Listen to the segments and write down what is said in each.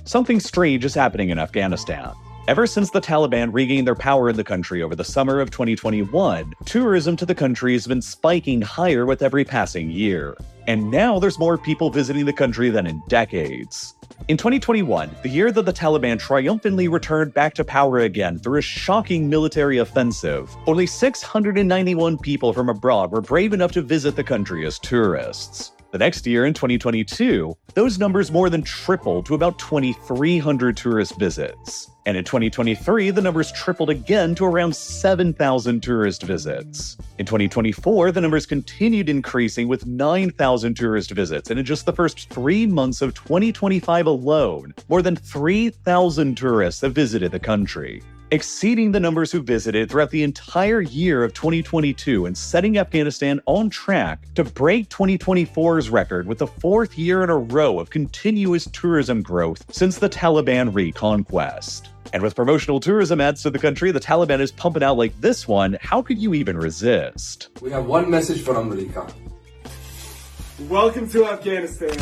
Something strange is happening in Afghanistan. Ever since the Taliban regained their power in the country over the summer of 2021, tourism to the country has been spiking higher with every passing year. And now there's more people visiting the country than in decades. In 2021, the year that the Taliban triumphantly returned back to power again through a shocking military offensive, only 691 people from abroad were brave enough to visit the country as tourists. The next year, in 2022, those numbers more than tripled to about 2,300 tourist visits. And in 2023, the numbers tripled again to around 7,000 tourist visits. In 2024, the numbers continued increasing with 9,000 tourist visits, and in just the first 3 months of 2025 alone, more than 3,000 tourists have visited the country, exceeding the numbers who visited throughout the entire year of 2022 and setting Afghanistan on track to break 2024's record with the fourth year in a row of continuous tourism growth since the Taliban reconquest. And with promotional tourism ads to the country the Taliban is pumping out like this one, how could you even resist? We have one message for America. Welcome to Afghanistan.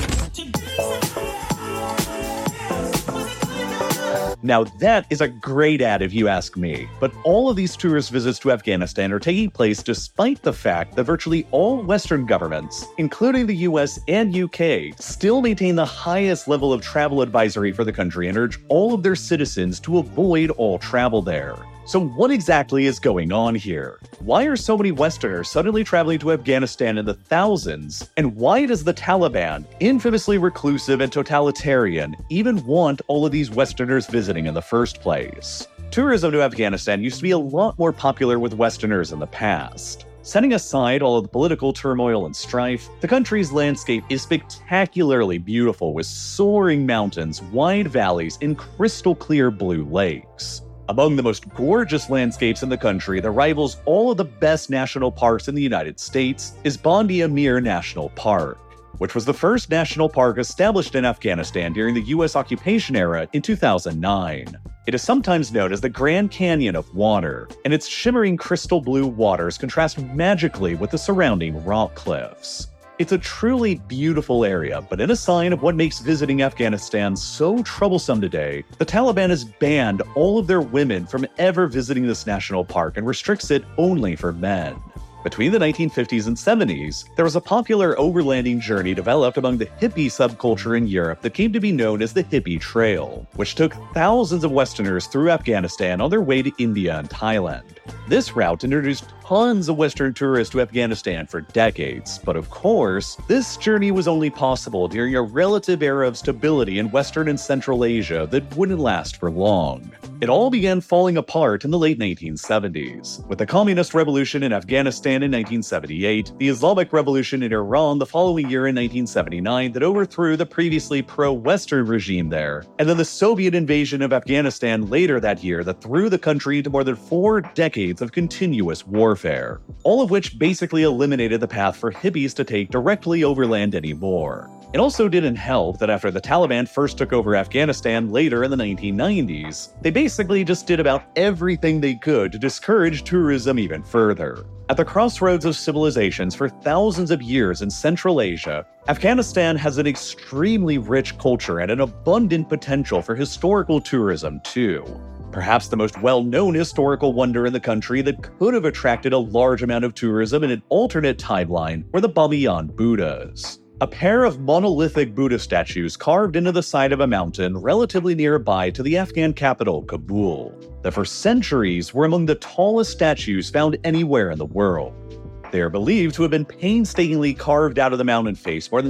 Now that is a great ad if you ask me, but all of these tourist visits to Afghanistan are taking place despite the fact that virtually all Western governments, including the US and UK, still maintain the highest level of travel advisory for the country and urge all of their citizens to avoid all travel there. So what exactly is going on here? Why are so many Westerners suddenly traveling to Afghanistan in the thousands? And why does the Taliban, infamously reclusive and totalitarian, even want all of these Westerners visiting in the first place? Tourism to Afghanistan used to be a lot more popular with Westerners in the past. Setting aside all of the political turmoil and strife, the country's landscape is spectacularly beautiful with soaring mountains, wide valleys, and crystal clear blue lakes. Among the most gorgeous landscapes in the country that rivals all of the best national parks in the United States is Bandi Amir National Park, which was the first national park established in Afghanistan during the US occupation era in 2009. It is sometimes known as the Grand Canyon of Water, and its shimmering crystal blue waters contrast magically with the surrounding rock cliffs. It's a truly beautiful area, but in a sign of what makes visiting Afghanistan so troublesome today, the Taliban has banned all of their women from ever visiting this national park and restricts it only for men. Between the 1950s and 70s, there was a popular overlanding journey developed among the hippie subculture in Europe that came to be known as the Hippie Trail, which took thousands of Westerners through Afghanistan on their way to India and Thailand. This route introduced tons of Western tourists to Afghanistan for decades, but of course, this journey was only possible during a relative era of stability in Western and Central Asia that wouldn't last for long. It all began falling apart in the late 1970s, with the Communist Revolution in Afghanistan in 1978, the Islamic Revolution in Iran the following year in 1979 that overthrew the previously pro-Western regime there, and then the Soviet invasion of Afghanistan later that year that threw the country into more than 4 decades of continuous warfare, all of which basically eliminated the path for hippies to take directly overland anymore. It also didn't help that after the Taliban first took over Afghanistan later in the 1990s, they basically just did about everything they could to discourage tourism even further. At the crossroads of civilizations for thousands of years in Central Asia, Afghanistan has an extremely rich culture and an abundant potential for historical tourism too. Perhaps the most well-known historical wonder in the country that could have attracted a large amount of tourism in an alternate timeline were the Bamiyan Buddhas. A pair of monolithic Buddha statues carved into the side of a mountain relatively nearby to the Afghan capital, Kabul, that for centuries were among the tallest statues found anywhere in the world. They are believed to have been painstakingly carved out of the mountain face more than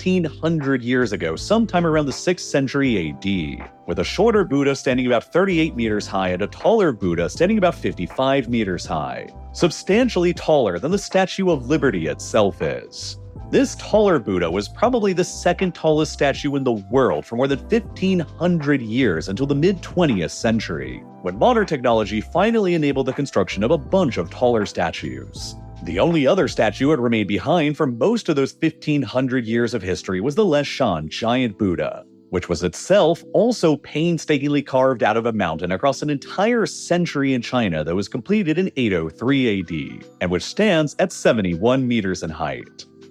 1,600 years ago, sometime around the 6th century AD, with a shorter Buddha standing about 38 meters high and a taller Buddha standing about 55 meters high, substantially taller than the Statue of Liberty itself is. This taller Buddha was probably the second tallest statue in the world for more than 1,500 years until the mid-20th century, when modern technology finally enabled the construction of a bunch of taller statues. The only other statue that remained behind for most of those 1,500 years of history was the Leshan giant Buddha, which was itself also painstakingly carved out of a mountain across an entire century in China that was completed in 803 AD, and which stands at 71 meters in height.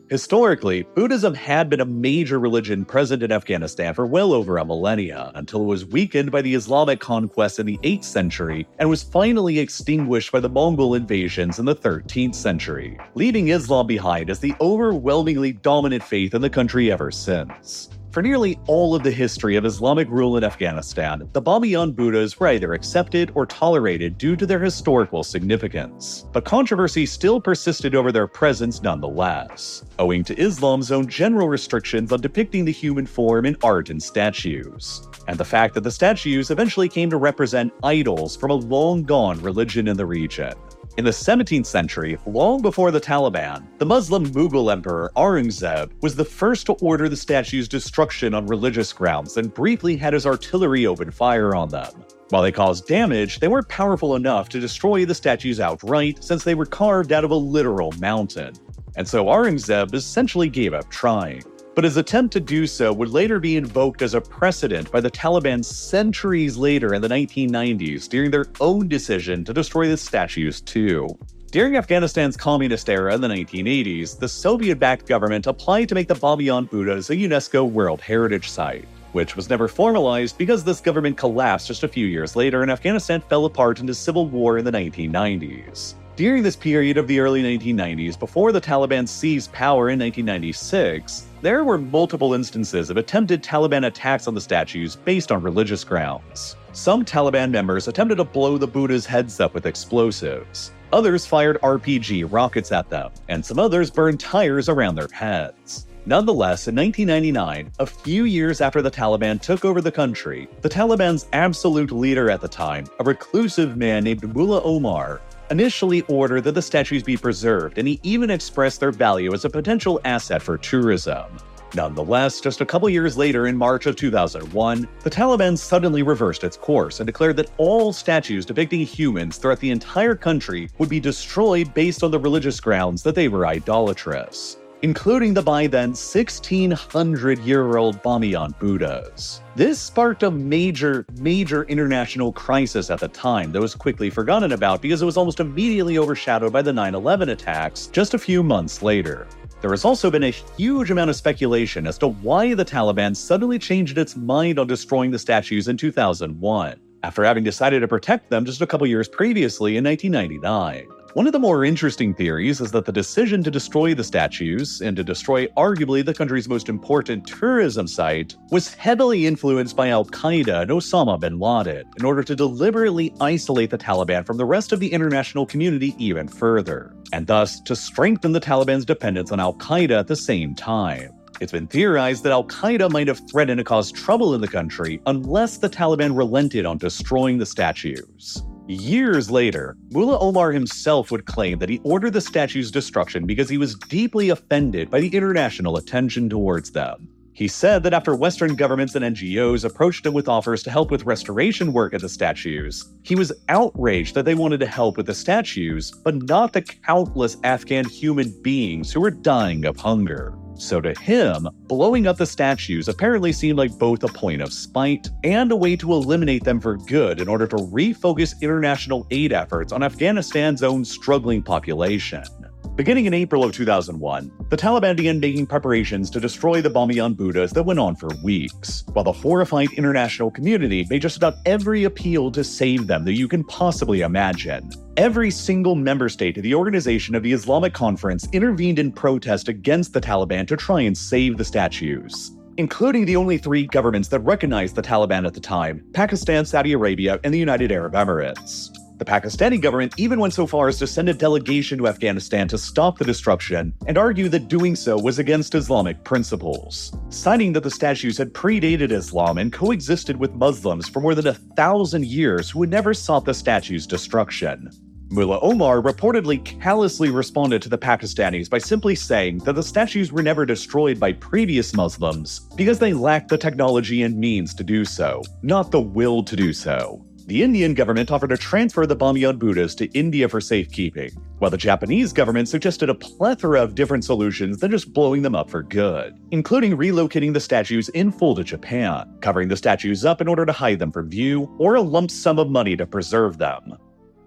Historically, Buddhism had been a major religion present in Afghanistan for well over a millennia, until it was weakened by the Islamic conquest in the 8th century and was finally extinguished by the Mongol invasions in the 13th century, leaving Islam behind as the overwhelmingly dominant faith in the country ever since. For nearly all of the history of Islamic rule in Afghanistan, the Bamiyan Buddhas were either accepted or tolerated due to their historical significance. But controversy still persisted over their presence nonetheless, owing to Islam's own general restrictions on depicting the human form in art and statues, and the fact that the statues eventually came to represent idols from a long-gone religion in the region. In the 17th century, long before the Taliban, the Muslim Mughal Emperor Aurangzeb was the first to order the statues' destruction on religious grounds and briefly had his artillery open fire on them. While they caused damage, they weren't powerful enough to destroy the statues outright since they were carved out of a literal mountain. And so Aurangzeb essentially gave up trying. But his attempt to do so would later be invoked as a precedent by the Taliban centuries later in the 1990s during their own decision to destroy the statues too. During Afghanistan's communist era in the 1980s, the Soviet-backed government applied to make the Bamiyan Buddhas a UNESCO World Heritage Site, which was never formalized because this government collapsed just a few years later and Afghanistan fell apart into civil war in the 1990s. During this period of the early 1990s, before the Taliban seized power in 1996, there were multiple instances of attempted Taliban attacks on the statues based on religious grounds. Some Taliban members attempted to blow the Buddhas' heads up with explosives. Others fired RPG rockets at them, and some others burned tires around their heads. Nonetheless, in 1999, a few years after the Taliban took over the country, the Taliban's absolute leader at the time, a reclusive man named Mullah Omar, initially ordered that the statues be preserved, and he even expressed their value as a potential asset for tourism. Nonetheless, just a couple years later in March of 2001, the Taliban suddenly reversed its course and declared that all statues depicting humans throughout the entire country would be destroyed based on the religious grounds that they were idolatrous, including the by then 1,600-year-old Bamiyan Buddhas. This sparked a major international crisis at the time that was quickly forgotten about because it was almost immediately overshadowed by the 9/11 attacks just a few months later. There has also been a huge amount of speculation as to why the Taliban suddenly changed its mind on destroying the statues in 2001, after having decided to protect them just a couple years previously in 1999. One of the more interesting theories is that the decision to destroy the statues, and to destroy arguably the country's most important tourism site, was heavily influenced by Al-Qaeda and Osama bin Laden in order to deliberately isolate the Taliban from the rest of the international community even further, and thus to strengthen the Taliban's dependence on Al-Qaeda at the same time. It's been theorized that Al-Qaeda might have threatened to cause trouble in the country unless the Taliban relented on destroying the statues. Years later, Mullah Omar himself would claim that he ordered the statues' destruction because he was deeply offended by the international attention towards them. He said that after Western governments and NGOs approached him with offers to help with restoration work at the statues, he was outraged that they wanted to help with the statues, but not the countless Afghan human beings who were dying of hunger. So to him, blowing up the statues apparently seemed like both a point of spite and a way to eliminate them for good in order to refocus international aid efforts on Afghanistan's own struggling population. Beginning in April of 2001, the Taliban began making preparations to destroy the Bamiyan Buddhas that went on for weeks, while the horrified international community made just about every appeal to save them that you can possibly imagine. Every single member state of the Organization of the Islamic Conference intervened in protest against the Taliban to try and save the statues, including the only three governments that recognized the Taliban at the time: Pakistan, Saudi Arabia, and the United Arab Emirates. The Pakistani government even went so far as to send a delegation to Afghanistan to stop the destruction and argue that doing so was against Islamic principles, citing that the statues had predated Islam and coexisted with Muslims for more than 1,000 years who had never sought the statues' destruction. Mullah Omar reportedly callously responded to the Pakistanis by simply saying that the statues were never destroyed by previous Muslims because they lacked the technology and means to do so, not the will to do so. The Indian government offered to transfer the Bamiyan Buddhas to India for safekeeping, while the Japanese government suggested a plethora of different solutions than just blowing them up for good, including relocating the statues in full to Japan, covering the statues up in order to hide them from view, or a lump sum of money to preserve them.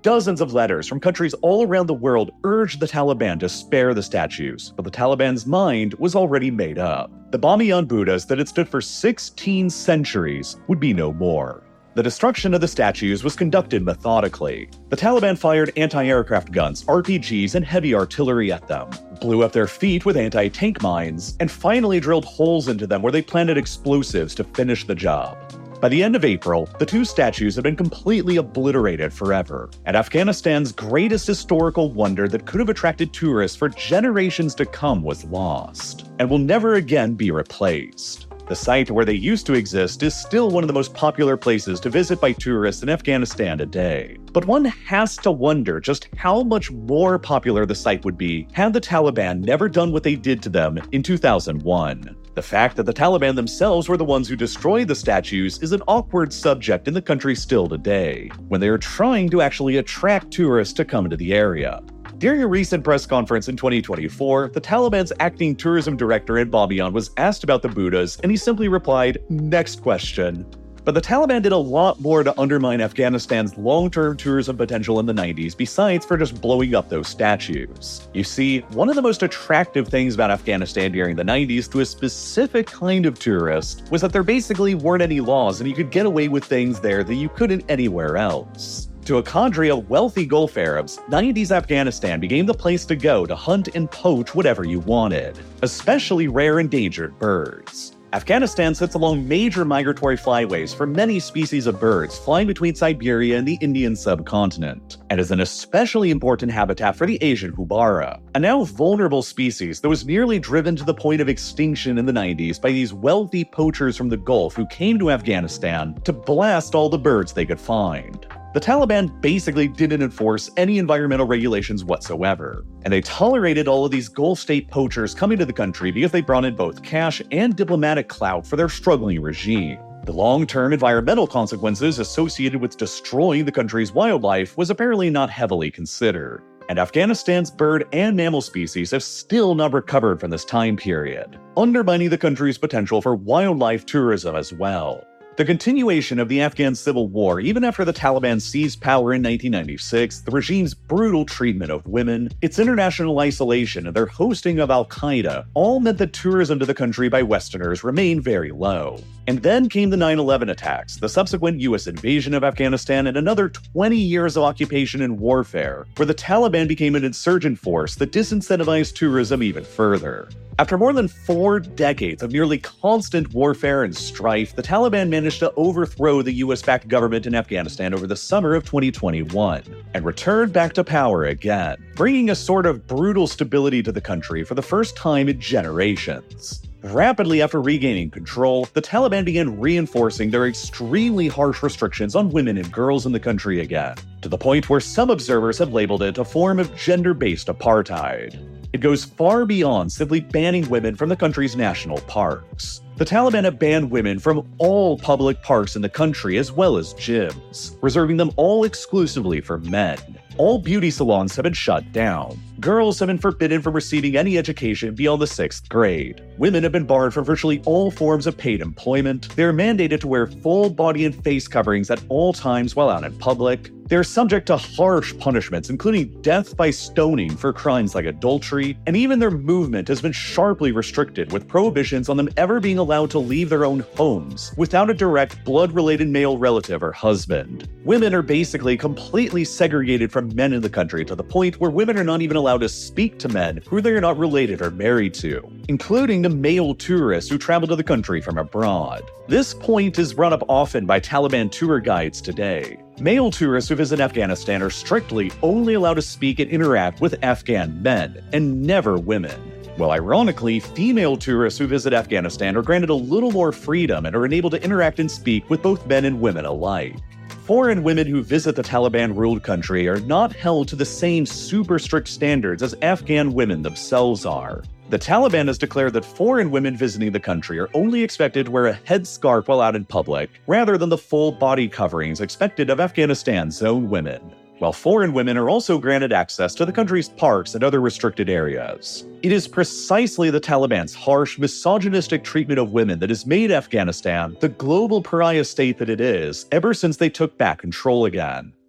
Dozens of letters from countries all around the world urged the Taliban to spare the statues, but the Taliban's mind was already made up. The Bamiyan Buddhas that had stood for 16 centuries would be no more. The destruction of the statues was conducted methodically. The Taliban fired anti-aircraft guns, RPGs, and heavy artillery at them, blew up their feet with anti-tank mines, and finally drilled holes into them where they planted explosives to finish the job. By the end of April, the two statues had been completely obliterated forever, and Afghanistan's greatest historical wonder that could have attracted tourists for generations to come was lost, and will never again be replaced. The site where they used to exist is still one of the most popular places to visit by tourists in Afghanistan today. But one has to wonder just how much more popular the site would be had the Taliban never done what they did to them in 2001. The fact that the Taliban themselves were the ones who destroyed the statues is an awkward subject in the country still today, when they are trying to actually attract tourists to come to the area. During a recent press conference in 2024, the Taliban's acting tourism director in Bamiyan was asked about the Buddhas, and he simply replied, "Next question." But the Taliban did a lot more to undermine Afghanistan's long-term tourism potential in the 90s besides for just blowing up those statues. You see, one of the most attractive things about Afghanistan during the 90s to a specific kind of tourist was that there basically weren't any laws and you could get away with things there that you couldn't anywhere else. To a cadre of wealthy Gulf Arabs, 90s Afghanistan became the place to go to hunt and poach whatever you wanted, especially rare endangered birds. Afghanistan sits along major migratory flyways for many species of birds flying between Siberia and the Indian subcontinent, and is an especially important habitat for the Asian houbara, a now vulnerable species that was nearly driven to the point of extinction in the 90s by these wealthy poachers from the Gulf who came to Afghanistan to blast all the birds they could find. The Taliban basically didn't enforce any environmental regulations whatsoever, and they tolerated all of these Gulf state poachers coming to the country because they brought in both cash and diplomatic clout for their struggling regime. The long-term environmental consequences associated with destroying the country's wildlife was apparently not heavily considered, and Afghanistan's bird and mammal species have still not recovered from this time period, undermining the country's potential for wildlife tourism as well. The continuation of the Afghan civil war, even after the Taliban seized power in 1996, the regime's brutal treatment of women, its international isolation, and their hosting of al-Qaeda all meant that tourism to the country by Westerners remained very low. And then came the 9/11 attacks, the subsequent US invasion of Afghanistan, and another 20 years of occupation and warfare, where the Taliban became an insurgent force that disincentivized tourism even further. After more than 4 decades of nearly constant warfare and strife, the Taliban managed to overthrow the US-backed government in Afghanistan over the summer of 2021, and returned back to power again, bringing a sort of brutal stability to the country for the first time in generations. Rapidly after regaining control, the Taliban began reinforcing their extremely harsh restrictions on women and girls in the country again, to the point where some observers have labeled it a form of gender-based apartheid. It goes far beyond simply banning women from the country's national parks. The Taliban have banned women from all public parks in the country as well as gyms, reserving them all exclusively for men. All beauty salons have been shut down. Girls have been forbidden from receiving any education beyond the 6th grade. Women have been barred from virtually all forms of paid employment. They are mandated to wear full body and face coverings at all times while out in public. They are subject to harsh punishments, including death by stoning for crimes like adultery, and even their movement has been sharply restricted, with prohibitions on them ever being allowed to leave their own homes without a direct blood-related male relative or husband. Women are basically completely segregated from men in the country, to the point where women are not even allowed to speak to men who they are not related or married to, including the male tourists who travel to the country from abroad. This point is brought up often by Taliban tour guides today. Male tourists who visit Afghanistan are strictly only allowed to speak and interact with Afghan men, and never women. Well, ironically, female tourists who visit Afghanistan are granted a little more freedom and are enabled to interact and speak with both men and women alike. Foreign women who visit the Taliban-ruled country are not held to the same super strict standards as Afghan women themselves are. The Taliban has declared that foreign women visiting the country are only expected to wear a headscarf while out in public, rather than the full body coverings expected of Afghanistan's own women, while foreign women are also granted access to the country's parks and other restricted areas. It is precisely the Taliban's harsh, misogynistic treatment of women that has made Afghanistan the global pariah state that it is ever since they took back control again.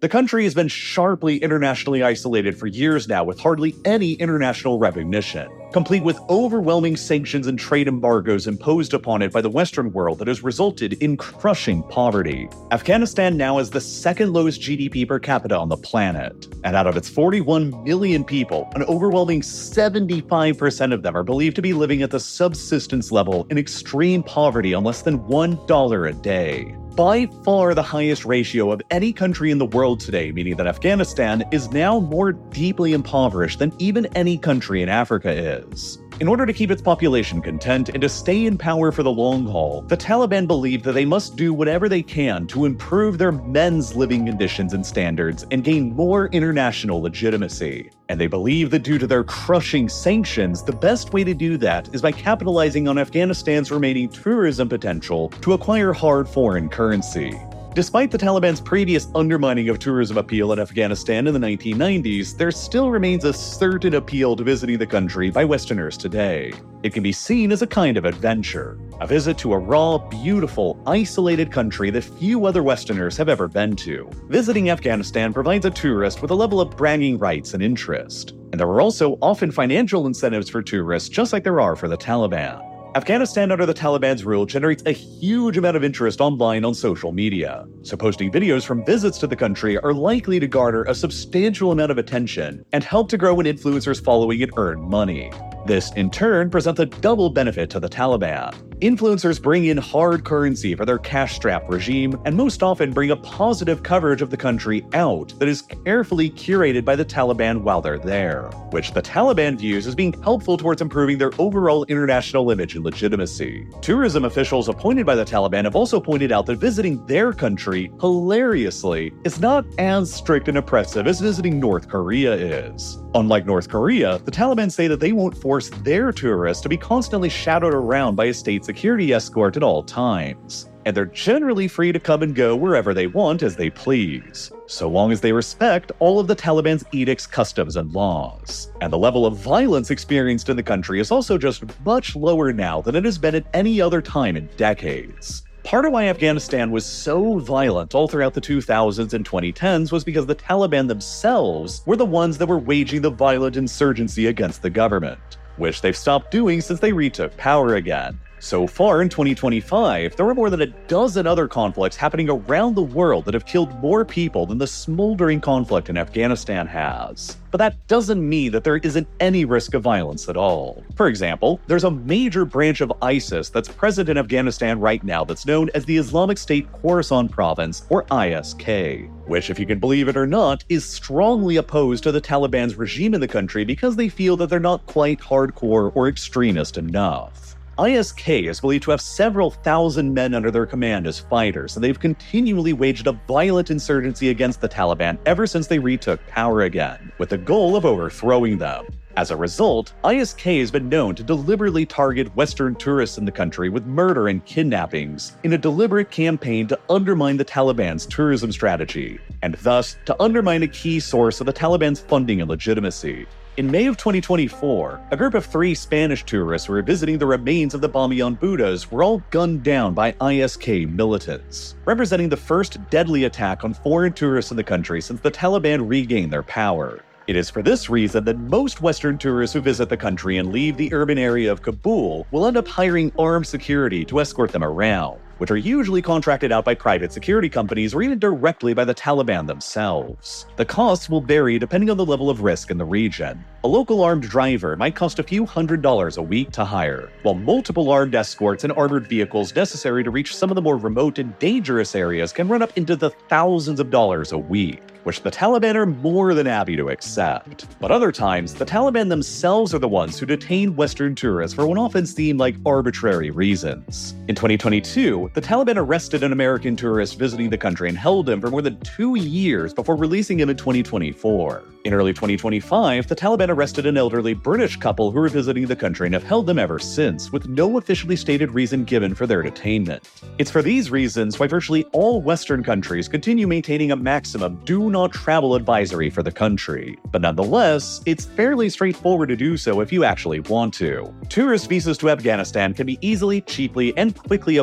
The country has been sharply internationally isolated for years now with hardly any international recognition, complete with overwhelming sanctions and trade embargoes imposed upon it by the Western world that has resulted in crushing poverty. Afghanistan now has the second lowest GDP per capita on the planet, and out of its 41 million people, an overwhelming 75% of them are believed to be living at the subsistence level in extreme poverty on less than $1 a day. By far the highest ratio of any country in the world today, meaning that Afghanistan is now more deeply impoverished than even any country in Africa is. In order to keep its population content and to stay in power for the long haul, the Taliban believe that they must do whatever they can to improve their men's living conditions and standards and gain more international legitimacy. And they believe that due to their crushing sanctions, the best way to do that is by capitalizing on Afghanistan's remaining tourism potential to acquire hard foreign currency. Despite the Taliban's previous undermining of tourism appeal in Afghanistan in the 1990s, there still remains a certain appeal to visiting the country by Westerners today. It can be seen as a kind of adventure, a visit to a raw, beautiful, isolated country that few other Westerners have ever been to. Visiting Afghanistan provides a tourist with a level of bragging rights and interest, and there are also often financial incentives for tourists just like there are for the Taliban. Afghanistan under the Taliban's rule generates a huge amount of interest online on social media, so posting videos from visits to the country are likely to garner a substantial amount of attention and help to grow an influencer's following and earn money. This, in turn, presents a double benefit to the Taliban. Influencers bring in hard currency for their cash-strapped regime and most often bring a positive coverage of the country out that is carefully curated by the Taliban while they're there, which the Taliban views as being helpful towards improving their overall international image and legitimacy. Tourism officials appointed by the Taliban have also pointed out that visiting their country, hilariously, is not as strict and oppressive as visiting North Korea is. Unlike North Korea, the Taliban say that they won't force their tourists to be constantly shadowed around by a state security escort at all times, and they're generally free to come and go wherever they want as they please, so long as they respect all of the Taliban's edicts, customs, and laws. And the level of violence experienced in the country is also just much lower now than it has been at any other time in decades. Part of why Afghanistan was so violent all throughout the 2000s and 2010s was because the Taliban themselves were the ones that were waging the violent insurgency against the government, which they've stopped doing since they retook power again. So far in 2025, there are more than a dozen other conflicts happening around the world that have killed more people than the smoldering conflict in Afghanistan has. But that doesn't mean that there isn't any risk of violence at all. For example, there's a major branch of ISIS that's present in Afghanistan right now that's known as the Islamic State Khorasan Province, or ISK, which, if you can believe it or not, is strongly opposed to the Taliban's regime in the country because they feel that they're not quite hardcore or extremist enough. ISK is believed to have several thousand men under their command as fighters, and they've continually waged a violent insurgency against the Taliban ever since they retook power again, with the goal of overthrowing them. As a result, ISK has been known to deliberately target Western tourists in the country with murder and kidnappings in a deliberate campaign to undermine the Taliban's tourism strategy, and thus to undermine a key source of the Taliban's funding and legitimacy. In May of 2024, a group of 3 Spanish tourists who were visiting the remains of the Bamiyan Buddhas were all gunned down by ISK militants, representing the first deadly attack on foreign tourists in the country since the Taliban regained their power. It is for this reason that most Western tourists who visit the country and leave the urban area of Kabul will end up hiring armed security to escort them around, which are usually contracted out by private security companies or even directly by the Taliban themselves. The costs will vary depending on the level of risk in the region. A local armed driver might cost a few $100s a week to hire, while multiple armed escorts and armored vehicles necessary to reach some of the more remote and dangerous areas can run up into the thousands of dollars a week, which the Taliban are more than happy to accept. But other times, the Taliban themselves are the ones who detain Western tourists for what often seem like arbitrary reasons. In 2022, the Taliban arrested an American tourist visiting the country and held him for more than 2 years before releasing him in 2024. In early 2025, the Taliban arrested an elderly British couple who were visiting the country and have held them ever since, with no officially stated reason given for their detainment. It's for these reasons why virtually all Western countries continue maintaining a maximum do not travel advisory for the country. But nonetheless, it's fairly straightforward to do so if you actually want to. Tourist visas to Afghanistan can be easily, cheaply, and quickly acquired at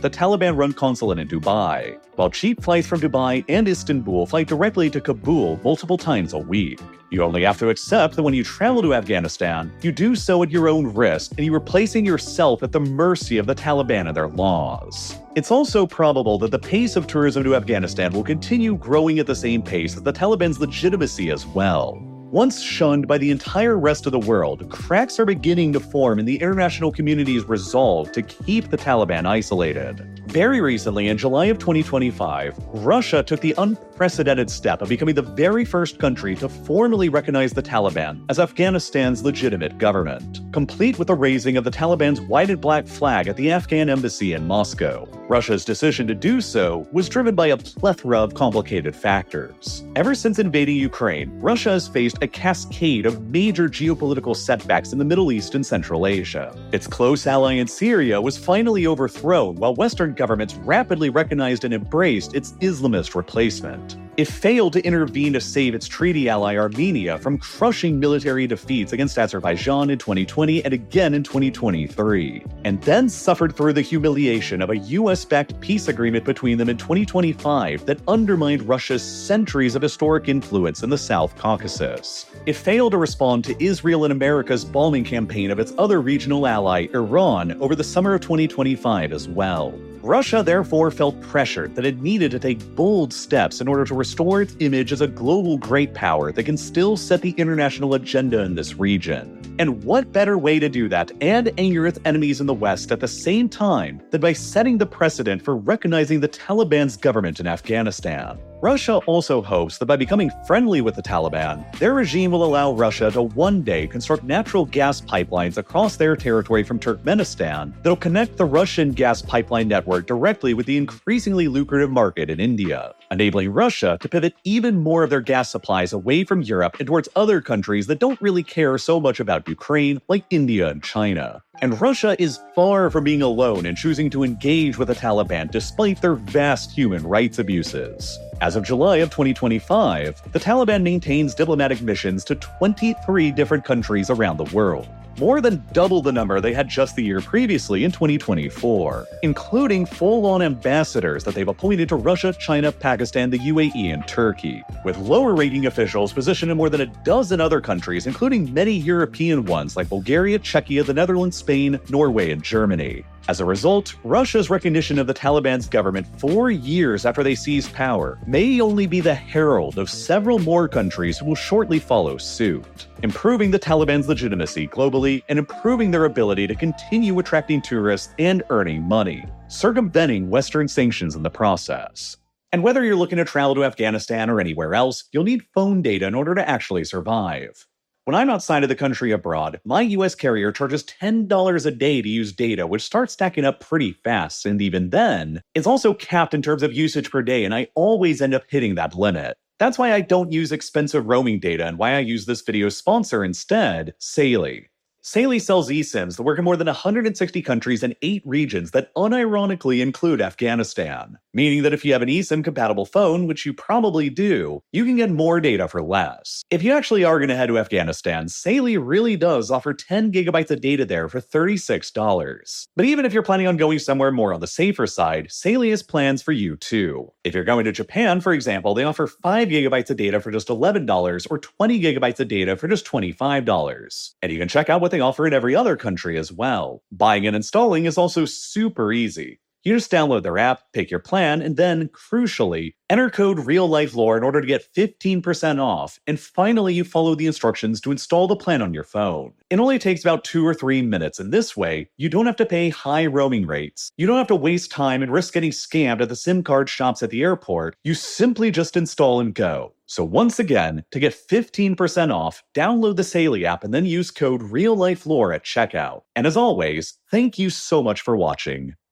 the Taliban-run consulate in Dubai, while cheap flights from Dubai and Istanbul fly directly to Kabul multiple times a week. You only have to accept that when you travel to Afghanistan, you do so at your own risk, and you are placing yourself at the mercy of the Taliban and their laws. It's also probable that the pace of tourism to Afghanistan will continue growing at the same pace as the Taliban's legitimacy as well. Once shunned by the entire rest of the world, cracks are beginning to form in the international community's resolve to keep the Taliban isolated. Very recently, in July of 2025, Russia took the unprecedented step of becoming the very first country to formally recognize the Taliban as Afghanistan's legitimate government, complete with the raising of the Taliban's white and black flag at the Afghan embassy in Moscow. Russia's decision to do so was driven by a plethora of complicated factors. Ever since invading Ukraine, Russia has faced a cascade of major geopolitical setbacks in the Middle East and Central Asia. Its close ally in Syria was finally overthrown, while Western governments rapidly recognized and embraced its Islamist replacement. It failed to intervene to save its treaty ally Armenia from crushing military defeats against Azerbaijan in 2020 and again in 2023, and then suffered through the humiliation of a US-backed peace agreement between them in 2025 that undermined Russia's centuries of historic influence in the South Caucasus. It failed to respond to Israel and America's bombing campaign of its other regional ally, Iran, over the summer of 2025 as well. Russia therefore felt pressured that it needed to take bold steps in order to restore its image as a global great power that can still set the international agenda in this region. And what better way to do that and anger its enemies in the West at the same time than by setting the precedent for recognizing the Taliban's government in Afghanistan? Russia also hopes that by becoming friendly with the Taliban, their regime will allow Russia to one day construct natural gas pipelines across their territory from Turkmenistan that'll connect the Russian gas pipeline network directly with the increasingly lucrative market in India, enabling Russia to pivot even more of their gas supplies away from Europe and towards other countries that don't really care so much about Ukraine, like India and China. And Russia is far from being alone in choosing to engage with the Taliban despite their vast human rights abuses. As of July of 2025, the Taliban maintains diplomatic missions to 23 different countries around the world, more than double the number they had just the year previously in 2024, including full-on ambassadors that they've appointed to Russia, China, Pakistan, the UAE, and Turkey, with lower-ranking officials positioned in more than a dozen other countries, including many European ones like Bulgaria, Czechia, the Netherlands, Spain, Norway, and Germany. As a result, Russia's recognition of the Taliban's government 4 years after they seized power may only be the herald of several more countries who will shortly follow suit, improving the Taliban's legitimacy globally and improving their ability to continue attracting tourists and earning money, circumventing Western sanctions in the process. And whether you're looking to travel to Afghanistan or anywhere else, you'll need phone data in order to actually survive. When I'm outside of the country abroad, my US carrier charges $10 a day to use data, which starts stacking up pretty fast, and even then, it's also capped in terms of usage per day, and I always end up hitting that limit. That's why I don't use expensive roaming data and why I use this video's sponsor instead, Saley. Saley sells eSIMs that work in more than 160 countries and 8 regions that unironically include Afghanistan, meaning that if you have an eSIM-compatible phone, which you probably do, you can get more data for less. If you actually are going to head to Afghanistan, Saley really does offer 10 gigabytes of data there for $36. But even if you're planning on going somewhere more on the safer side, Saley has plans for you too. If you're going to Japan, for example, they offer 5 gigabytes of data for just $11 or 20 gigabytes of data for just $25. And you can check out what they offer in every other country as well. Buying and installing is also super easy. You just download their app, pick your plan, and then, crucially, enter code REALLIFELORE in order to get 15% off, and finally you follow the instructions to install the plan on your phone. It only takes about 2 or 3 minutes, and this way, you don't have to pay high roaming rates. You don't have to waste time and risk getting scammed at the SIM card shops at the airport. You simply just install and go. So once again, to get 15% off, download the Saley app and then use code REALLIFELORE at checkout. And as always, thank you so much for watching.